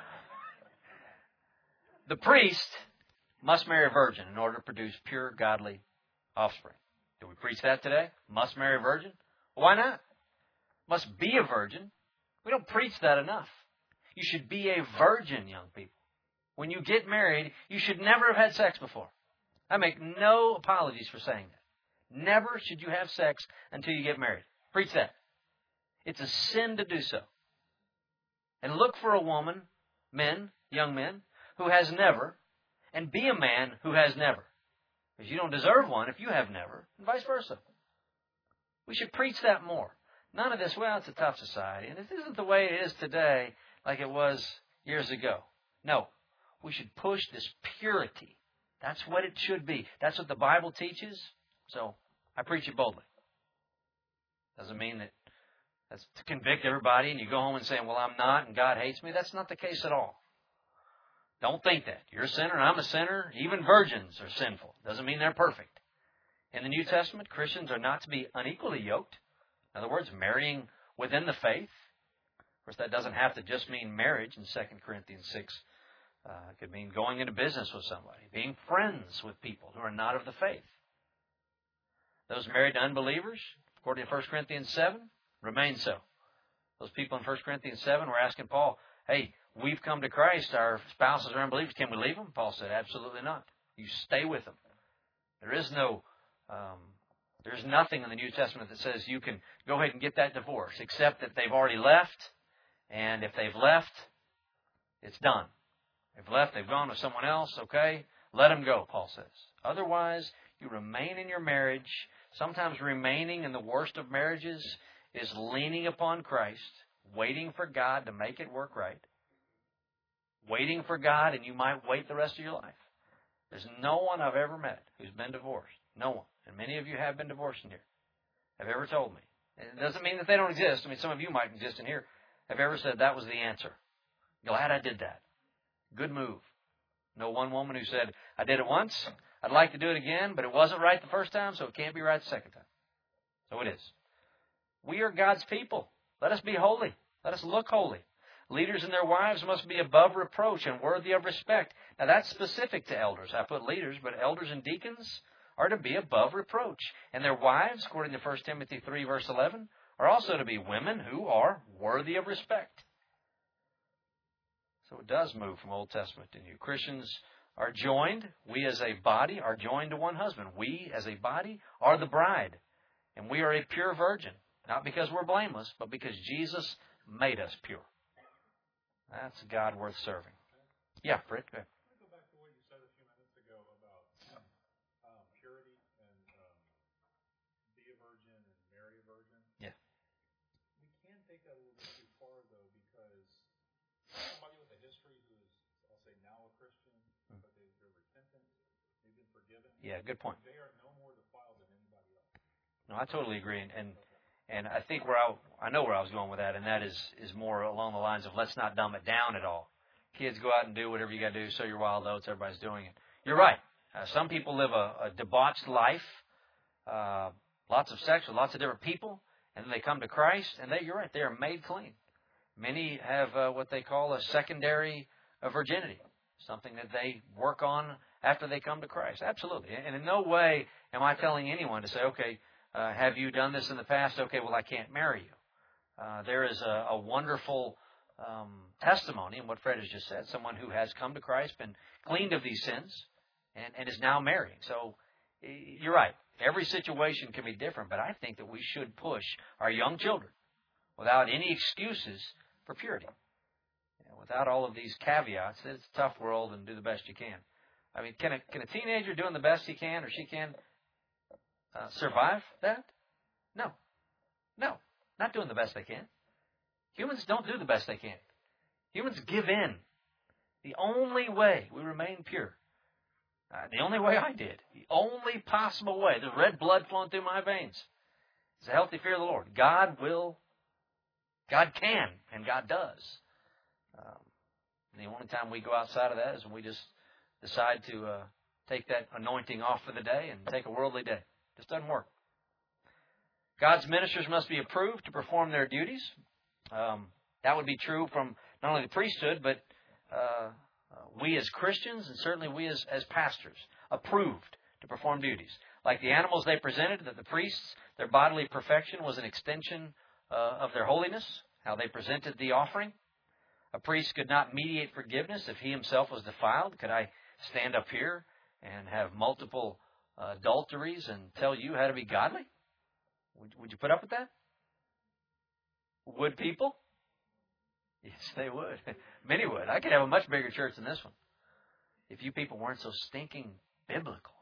The priest must marry a virgin in order to produce pure, godly offspring. Do we preach that today? Must marry a virgin? Well, why not? Must be a virgin. We don't preach that enough. You should be a virgin, young people. When you get married, you should never have had sex before. I make no apologies for saying that. Never should you have sex until you get married. Preach that. It's a sin to do so. And look for a woman, men, young men, who has never, and be a man who has never. Because you don't deserve one if you have never, and vice versa. We should preach that more. None of this, well, it's a tough society, and it isn't the way it is today like it was years ago. No, we should push this purity. That's what it should be. That's what the Bible teaches. So I preach it boldly. Doesn't mean that that's to convict everybody and you go home and say, well, I'm not and God hates me. That's not the case at all. Don't think that. You're a sinner and I'm a sinner. Even virgins are sinful. Doesn't mean they're perfect. In the New Testament, Christians are not to be unequally yoked. In other words, marrying within the faith. Of course, that doesn't have to just mean marriage in Second Corinthians six. Uh, it could mean going into business with somebody, being friends with people who are not of the faith. Those married to unbelievers, according to First Corinthians seven, remain so. Those people in First Corinthians seven were asking Paul, hey, we've come to Christ, our spouses are unbelievers, can we leave them? Paul said, absolutely not. You stay with them. There is no, um, there's nothing in the New Testament that says you can go ahead and get that divorce, except that they've already left, and if they've left, it's done. They've left, they've gone with someone else, okay? Let them go, Paul says. Otherwise, you remain in your marriage. Sometimes remaining in the worst of marriages is leaning upon Christ, waiting for God to make it work right. Waiting for God, and you might wait the rest of your life. There's no one I've ever met who's been divorced. No one. And many of you have been divorced in here. Have ever told me. It doesn't mean that they don't exist. I mean, some of you might exist in here. Have ever said that was the answer? Glad I did that. Good move. No one woman who said, I did it once. I'd like to do it again, but it wasn't right the first time, so it can't be right the second time. So it is. We are God's people. Let us be holy. Let us look holy. Leaders and their wives must be above reproach and worthy of respect. Now that's specific to elders. I put leaders, but elders and deacons are to be above reproach. And their wives, according to First Timothy three, verse eleven, are also to be women who are worthy of respect. So it does move from Old Testament to New. Christians are joined. We as a body are joined to one husband. We as a body are the bride. And we are a pure virgin. Not because we're blameless, but because Jesus made us pure. That's a God worth serving. Yeah, Britt, go ahead. Let me go back to what you said a few minutes ago about um, purity and um, be a virgin and marry a virgin. Yeah. We can take that a little bit too far, though, because somebody with a history who is, I'll say, now a Christian, mm. but they, they're repentant, they've been forgiven. Yeah, good point. They are no more defiled than anybody else. No, I totally agree. And, and And I think where I, I know where I was going with that, and that is, is more along the lines of let's not dumb it down at all. Kids, go out and do whatever you got to do, sow your wild oats, everybody's doing it. You're right. Uh, some people live a, a debauched life, uh, lots of sex with lots of different people, and then they come to Christ, and they, you're right, they are made clean. Many have uh, what they call a secondary uh, virginity, something that they work on after they come to Christ. Absolutely. And in no way am I telling anyone to say, okay, Uh, have you done this in the past? Okay, well, I can't marry you. Uh, there is a, a wonderful um, testimony in what Fred has just said. Someone who has come to Christ, been cleaned of these sins, and, and is now marrying. So you're right. Every situation can be different, but I think that we should push our young children without any excuses for purity. You know, without all of these caveats, that it's a tough world and do the best you can. I mean, can a, can a teenager doing the best he can or she can Uh, survive that? No. No. Not doing the best they can. Humans don't do the best they can. Humans give in. The only way we remain pure, uh, the only way I did, the only possible way, there's red blood flowing through my veins, is a healthy fear of the Lord. God will, God can, and God does. Um, the only time we go outside of that is when we just decide to uh, take that anointing off for the day and take a worldly day. Just doesn't work. God's ministers must be approved to perform their duties. Um, that would be true from not only the priesthood, but uh, we as Christians, and certainly we as, as pastors, approved to perform duties. Like the animals they presented, that the priests, their bodily perfection was an extension uh, of their holiness, how they presented the offering. A priest could not mediate forgiveness if he himself was defiled. Could I stand up here and have multiple adulteries and tell you how to be godly? Would, would you put up with that? Would people? Yes, they would. Many would. I could have a much bigger church than this one if you people weren't so stinking biblical.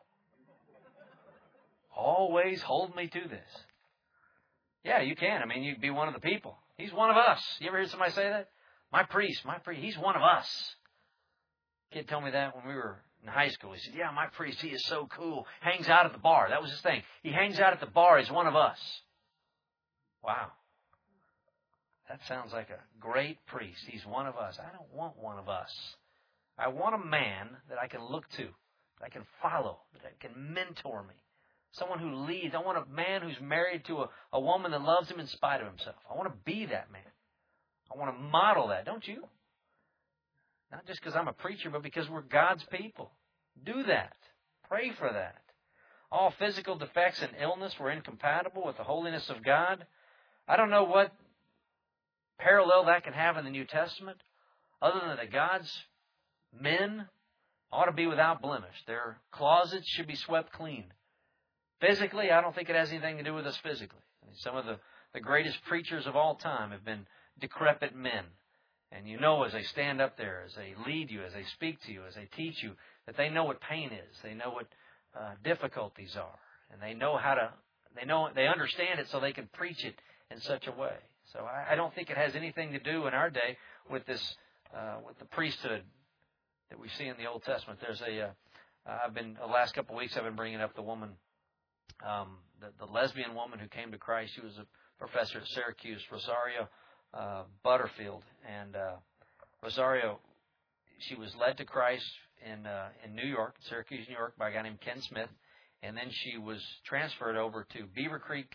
Always hold me to this. Yeah, you can. I mean, you'd be one of the people. He's one of us. You ever heard somebody say that? My priest, my priest, he's one of us. Kid told me that when we were in high school. He said, yeah, my priest, he is so cool. Hangs out at the bar. That was his thing. He hangs out at the bar. He's one of us. Wow. That sounds like a great priest. He's one of us. I don't want one of us. I want a man that I can look to, that I can follow, that can mentor me. Someone who leads. I want a man who's married to a, a woman that loves him in spite of himself. I want to be that man. I want to model that, don't you? Not just because I'm a preacher, but because we're God's people. Do that. Pray for that. All physical defects and illness were incompatible with the holiness of God. I don't know what parallel that can have in the New Testament, other than that God's men ought to be without blemish. Their closets should be swept clean. Physically, I don't think it has anything to do with us physically. I mean, some of the, the greatest preachers of all time have been decrepit men. And you know as they stand up there, as they lead you, as they speak to you, as they teach you, that they know what pain is. They know what uh, difficulties are. And they know how to, they know, they understand it so they can preach it in such a way. So I, I don't think it has anything to do in our day with this, uh, with the priesthood that we see in the Old Testament. There's a, uh, I've been, the last couple of weeks I've been bringing up the woman, um, the, the lesbian woman who came to Christ. She was a professor at Syracuse, Rosario uh, Butterfield. And uh, Rosario, she was led to Christ in uh, in New York, Syracuse, New York, by a guy named Ken Smith. And then she was transferred over to Beaver Creek,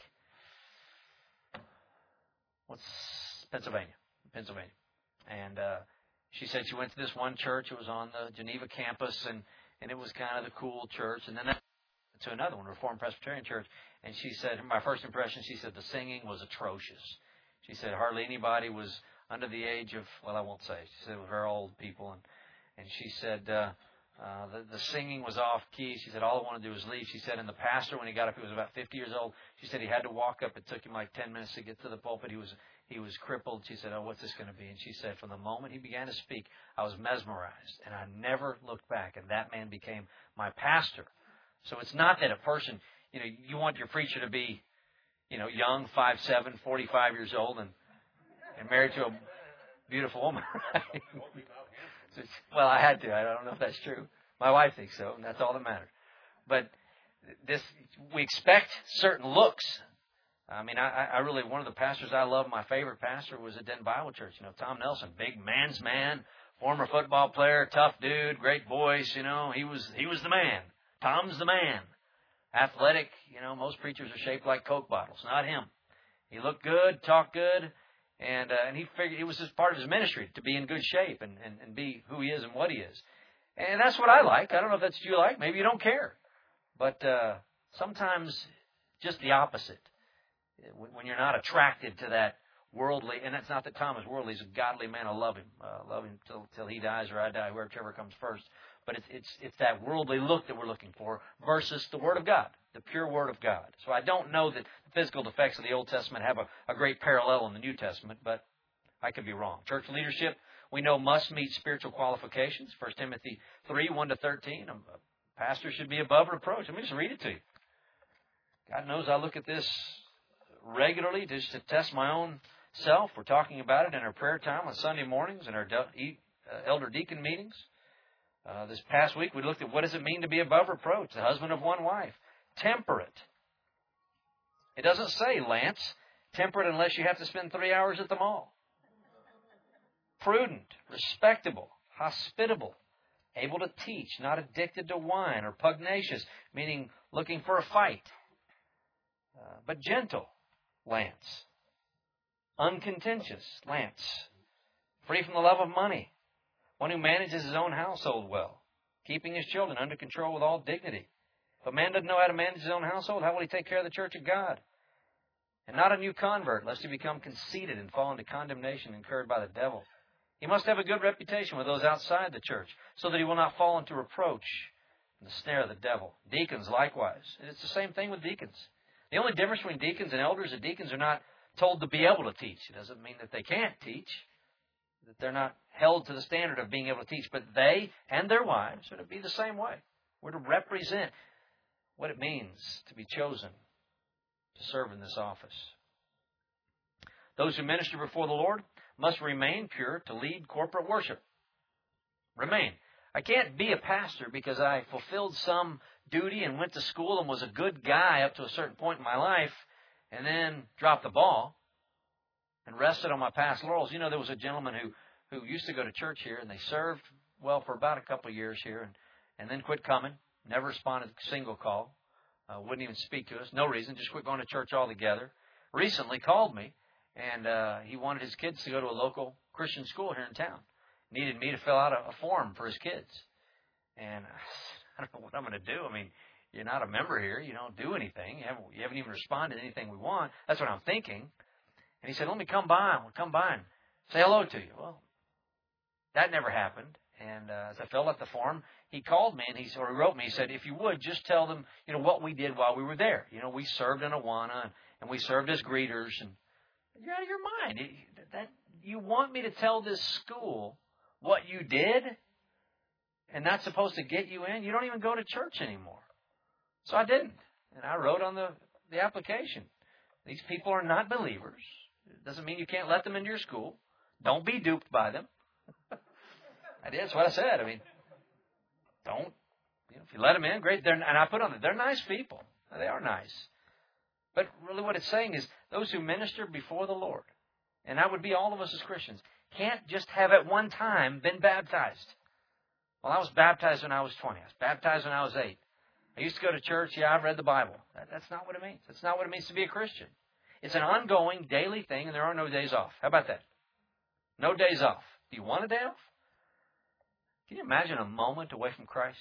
what's Pennsylvania, Pennsylvania. And uh, she said she went to this one church. It was on the Geneva campus, and, and it was kind of the cool church. And then that, to another one, Reformed Presbyterian Church. And she said, my first impression, she said the singing was atrocious. She said hardly anybody was under the age of, well, I won't say. She said it was very old people. And, and she said uh, uh, the, the singing was off key. She said all I wanted to do was leave. She said, and the pastor, when he got up, he was about fifty years old. She said he had to walk up. It took him like ten minutes to get to the pulpit. He was he was crippled. She said, oh, what's this going to be? And she said, from the moment he began to speak, I was mesmerized. And I never looked back. And that man became my pastor. So it's not that a person, you know, you want your preacher to be, you know, young, five seven, forty-five years old, and, and married to a beautiful woman, right? So well, I had to. I don't know if that's true. My wife thinks so, and that's all that matters. But this, we expect certain looks. I mean, I, I really, one of the pastors I love, my favorite pastor was at Denton Bible Church. You know, Tom Nelson, big man's man, former football player, tough dude, great voice. You know, he was he was the man. Tom's the man. Athletic. You know, most preachers are shaped like Coke bottles. Not him. He looked good, talked good. And uh, and he figured it was just part of his ministry to be in good shape and, and, and be who he is and what he is. And that's what I like. I don't know if that's what you like. Maybe you don't care. But uh, sometimes just the opposite. When you're not attracted to that worldly, and it's not that Tom is worldly. He's a godly man. I love him. Uh, love him till till he dies or I die, whichever comes first. But it's it's it's that worldly look that we're looking for versus the Word of God, the pure Word of God. So I don't know that the physical defects of the Old Testament have a, a great parallel in the New Testament, but I could be wrong. Church leadership, we know, must meet spiritual qualifications. First Timothy three, one to thirteen. A pastor should be above reproach. Let me just read it to you. God knows I look at this regularly just to test my own self. We're talking about it in our prayer time on Sunday mornings and our de- uh, elder deacon meetings. Uh, this past week, we looked at what does it mean to be above reproach, the husband of one wife. Temperate. It doesn't say, Lance, temperate unless you have to spend three hours at the mall. Prudent, respectable, hospitable, able to teach, not addicted to wine, or pugnacious, meaning looking for a fight. Uh, but gentle, Lance. Uncontentious, Lance. Free from the love of money. One who manages his own household well, keeping his children under control with all dignity. If a man doesn't know how to manage his own household, how will he take care of the church of God? And not a new convert, lest he become conceited and fall into condemnation incurred by the devil. He must have a good reputation with those outside the church, so that he will not fall into reproach and the snare of the devil. Deacons, likewise. And it's the same thing with deacons. The only difference between deacons and elders is that deacons are not told to be able to teach. It doesn't mean that they can't teach, that they're not held to the standard of being able to teach, but they and their wives are to be the same way. We're to represent what it means to be chosen to serve in this office. Those who minister before the Lord must remain pure to lead corporate worship. Remain. I can't be a pastor because I fulfilled some duty and went to school and was a good guy up to a certain point in my life and then dropped the ball and rested on my past laurels. You know, there was a gentleman who, who used to go to church here, and they served, well, for about a couple of years here, and, and then quit coming, never responded to a single call, uh, wouldn't even speak to us, no reason, just quit going to church altogether. Recently called me, and uh, he wanted his kids to go to a local Christian school here in town. Needed me to fill out a, a form for his kids. And I don't know what I'm going to do. I mean, you're not a member here. You don't do anything. You haven't, you haven't even responded to anything we want. That's what I'm thinking. And he said, let me come by. I'll come by and say hello to you. Well, that never happened. And uh, as I filled out the form, he called me and he, or he wrote me. He said, if you would, just tell them, you know, what we did while we were there. You know, we served in Awana, and, and we served as greeters. And you're out of your mind. It, that, you want me to tell this school what you did, and that's supposed to get you in? You don't even go to church anymore. So I didn't. And I wrote on the, the application, these people are not believers. It doesn't mean you can't let them into your school. Don't be duped by them. I did. That's what I said. I mean, don't. You know, if you let them in, great. They're, and I put on it, they're nice people. They are nice. But really what it's saying is those who minister before the Lord, and that would be all of us as Christians, can't just have at one time been baptized. Well, I was baptized when I was twenty. I was baptized when I was eight. I used to go to church. Yeah, I've read the Bible. That, that's not what it means. That's not what it means to be a Christian. It's an ongoing, daily thing, and there are no days off. How about that? No days off. Do you want a day off? Can you imagine a moment away from Christ?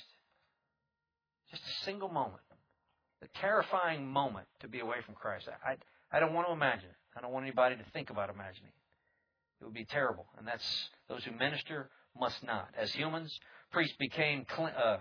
Just a single moment. The terrifying moment to be away from Christ. I, I, I don't want to imagine it. I don't want anybody to think about imagining it. It would be terrible. And that's, those who minister must not. As humans, priests became clean. Uh,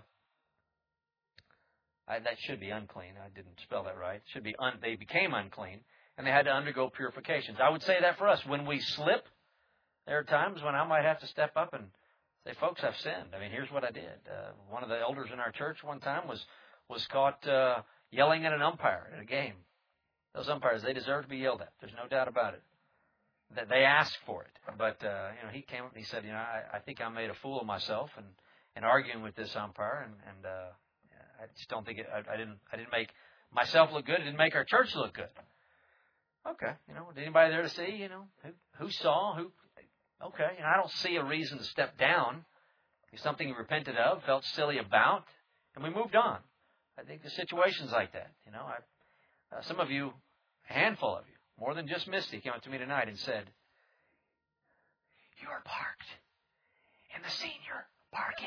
I, that should be unclean. I didn't spell that right. It should be un, they became unclean, and they had to undergo purifications. I would say that for us. When we slip, there are times when I might have to step up and say, folks, I've sinned. I mean, here's what I did. Uh, one of the elders in our church one time was, was caught uh, yelling at an umpire at a game. Those umpires, they deserve to be yelled at. There's no doubt about it. That they asked for it. But, uh, you know, he came up and he said, you know, I, I think I made a fool of myself and, and arguing with this umpire, and, and uh, I just don't think it, I, I didn't I didn't make myself look good. It didn't make our church look good. Okay, you know, did anybody there to see, you know, who, who saw, who, okay, you know, I don't see a reason to step down. It's something he repented of, felt silly about, and we moved on. I think the situation's like that, you know. I, uh, some of you, a handful of you, more than just Misty, came up to me tonight and said, you are parked in the senior parking.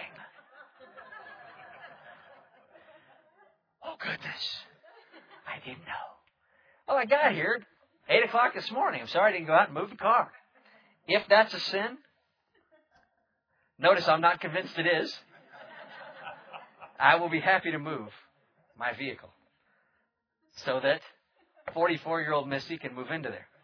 Oh, goodness. I didn't know. Well, I got here at eight o'clock this morning. I'm sorry I didn't go out and move the car. If that's a sin, notice I'm not convinced it is. I will be happy to move my vehicle so that forty-four-year-old Misty can move into there.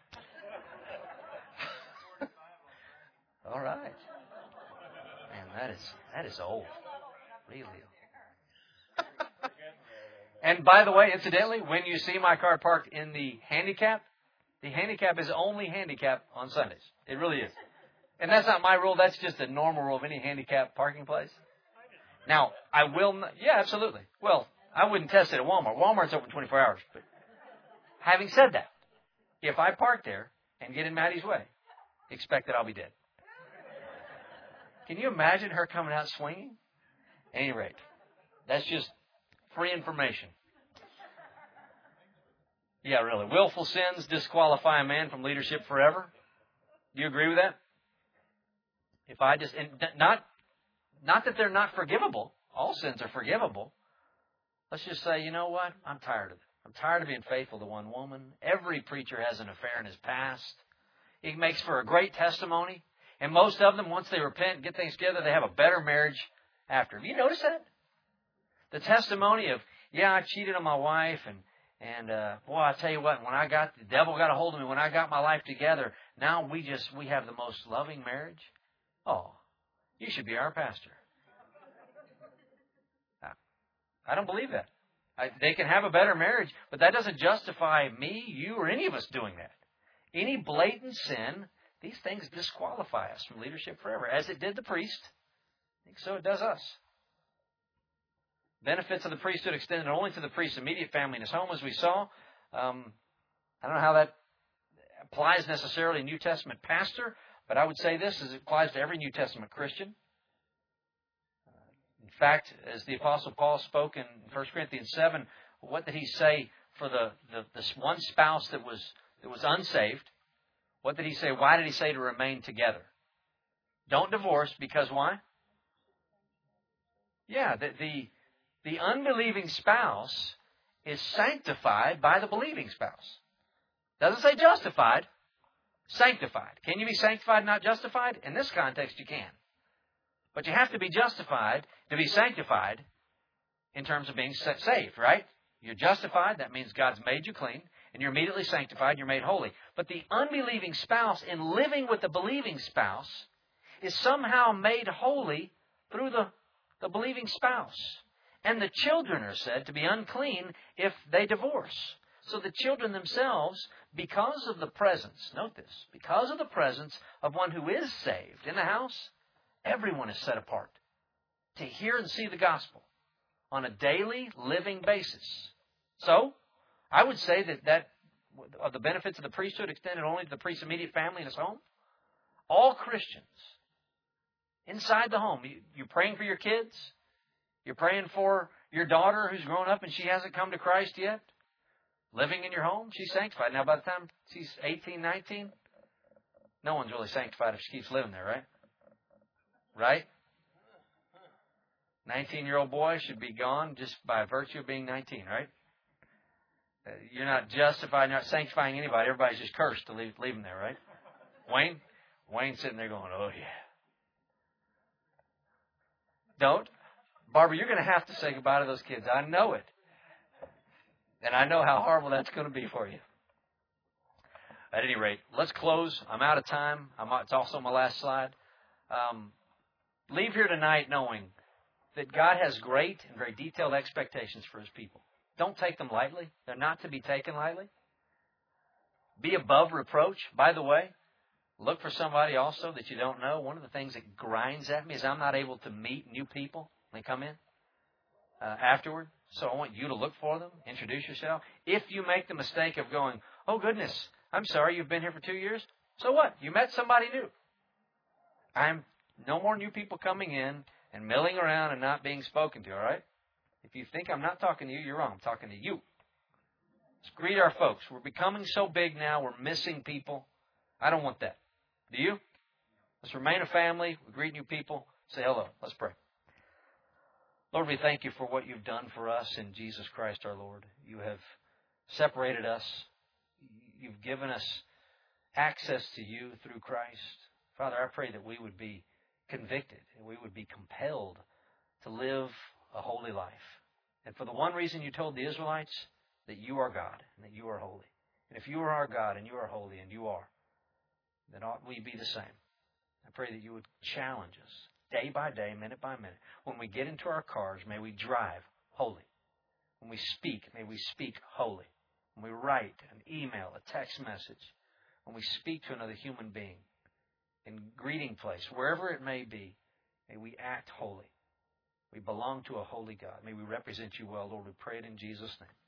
All right. Man, that is that is old. Really old. And by the way, incidentally, when you see my car parked in the handicap, the handicap is only handicap on Sundays. It really is. And that's not my rule. That's just the normal rule of any handicap parking place. Now, I will not, yeah, absolutely. Well, I wouldn't test it at Walmart. Walmart's open twenty-four hours. But having said that, if I park there and get in Maddie's way, expect that I'll be dead. Can you imagine her coming out swinging? At any rate, that's just free information. Yeah, really. Willful sins disqualify a man from leadership forever. Do you agree with that? If I just, and not, not that they're not forgivable. All sins are forgivable. Let's just say, you know what? I'm tired of it. I'm tired of being faithful to one woman. Every preacher has an affair in his past. It makes for a great testimony. And most of them, once they repent and get things together, they have a better marriage after. Have you noticed that? The testimony of, yeah, I cheated on my wife, and, and uh, boy, I tell you what, when I got, the devil got a hold of me, when I got my life together, now we just, we have the most loving marriage. Oh, you should be our pastor. I don't believe that. I, they can have a better marriage, but that doesn't justify me, you, or any of us doing that. Any blatant sin, these things disqualify us from leadership forever, as it did the priest. So it does us. Benefits of the priesthood extended only to the priest's immediate family in his home, as we saw. Um, I don't know how that applies necessarily to New Testament pastor, but I would say this, as it applies to every New Testament Christian. In fact, as the Apostle Paul spoke in First Corinthians seven, what did he say for the, the this one spouse that was that was unsaved? What did he say? Why did he say to remain together? Don't divorce, because why? Yeah, the, the the unbelieving spouse is sanctified by the believing spouse. Doesn't say justified, sanctified. Can you be sanctified, not justified? In this context, you can. But you have to be justified to be sanctified in terms of being saved, right? You're justified, that means God's made you clean, and you're immediately sanctified, you're made holy. But the unbelieving spouse, in living with the believing spouse, is somehow made holy through the, the believing spouse. And the children are said to be unclean if they divorce. So the children themselves, because of the presence, note this, because of the presence of one who is saved in the house, everyone is set apart to hear and see the gospel on a daily living basis. So, I would say that, that of the benefits of the priesthood extended only to the priest's immediate family in his home. All Christians, inside the home, you, you're praying for your kids, you're praying for your daughter who's grown up and she hasn't come to Christ yet, living in your home, she's sanctified. Now, by the time she's eighteen, nineteen, no one's really sanctified if she keeps living there, right? Right? nineteen-year-old boy should be gone just by virtue of being nineteen, right? Uh, you're not justified, you're not sanctifying anybody. Everybody's just cursed to leave, leave them there, right? Wayne? Wayne's sitting there going, oh, yeah. Don't. Barbara, you're going to have to say goodbye to those kids. I know it. And I know how horrible that's going to be for you. At any rate, let's close. I'm out of time. I'm, it's also my last slide. Um, leave here tonight knowing that God has great and very detailed expectations for His people. Don't take them lightly. They're not to be taken lightly. Be above reproach. By the way, look for somebody also that you don't know. One of the things that grinds at me is I'm not able to meet new people when they come in uh, afterward. So I want you to look for them, introduce yourself. If you make the mistake of going, oh goodness, I'm sorry, you've been here for two years. So what? You met somebody new. I'm no more new people coming in and milling around and not being spoken to, all right? If you think I'm not talking to you, you're wrong. I'm talking to you. Let's greet our folks. We're becoming so big now, we're missing people. I don't want that. Do you? Let's remain a family. We greet new people. Say hello. Let's pray. Lord, we thank you for what you've done for us in Jesus Christ our Lord. You have separated us. You've given us access to you through Christ. Father, I pray that we would be convicted and we would be compelled to live a holy life. And for the one reason you told the Israelites, that you are God and that you are holy. And if you are our God and you are holy, and you are, then ought we be the same. I pray that you would challenge us day by day, minute by minute. When we get into our cars, may we drive holy. When we speak, may we speak holy. When we write an email, a text message, when we speak to another human being, in greeting place, wherever it may be, may we act holy. We belong to a holy God. May we represent you well, Lord. We pray it in Jesus' name.